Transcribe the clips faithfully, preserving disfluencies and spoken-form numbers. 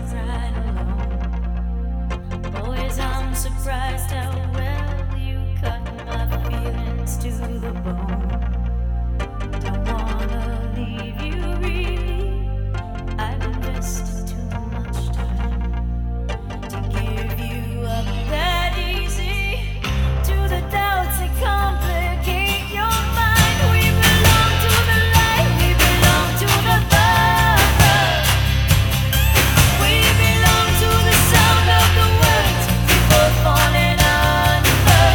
right along. Boys, I'm surprised how well you cut my feelings to the bone. Don't wanna leave you, really. I've invested too much time to give you up that easy to the doubts that complicate your mind. We belong to the light, we belong to the thunder. We belong to the sound of the words we both falling under.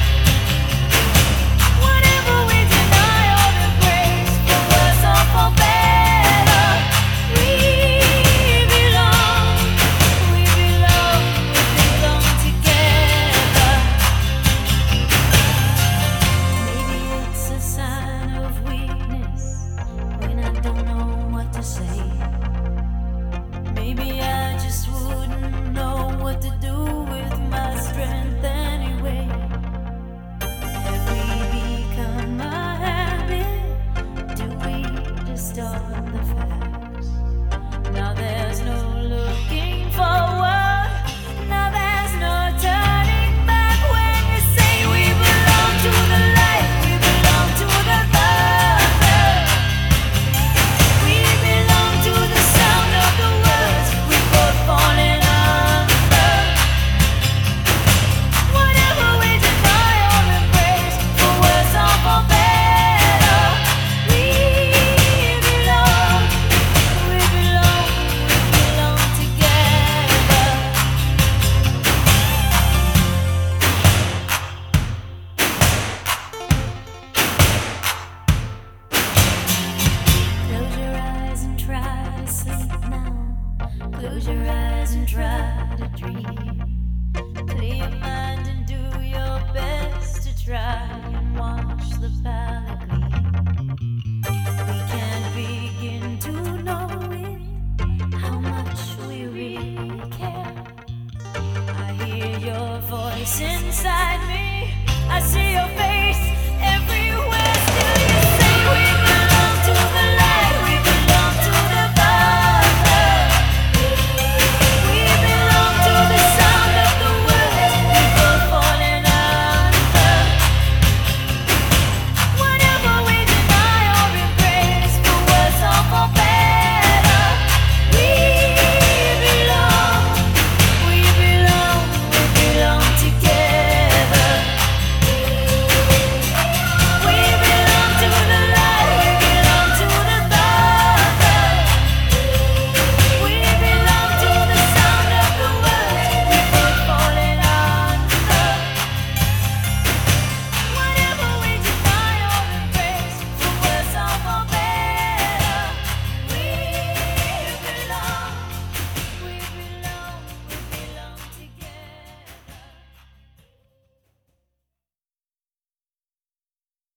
Whatever we deny or embrace, for worse or for better, we belong, we belong, we belong together. Maybe it's a sign of weakness when I don't know what to say. Maybe I just wouldn't know what to do with my strength anyway. Have we become a habit? Do we distort the facts? Now there's no looking forward. Now there's no turning back. When you say we belong to the light, we belong to the thunder. We belong to the sound of the words we both falling under. Whatever we deny or embrace, for worse or for better, we belong, we belong, we belong together. Close your eyes and try to sleep now. Close your eyes and try to dream. Clear your mind and do your best to try and watch the palette gleam. We can't begin to know it, how much we really care. I hear your voice inside me, I see your face.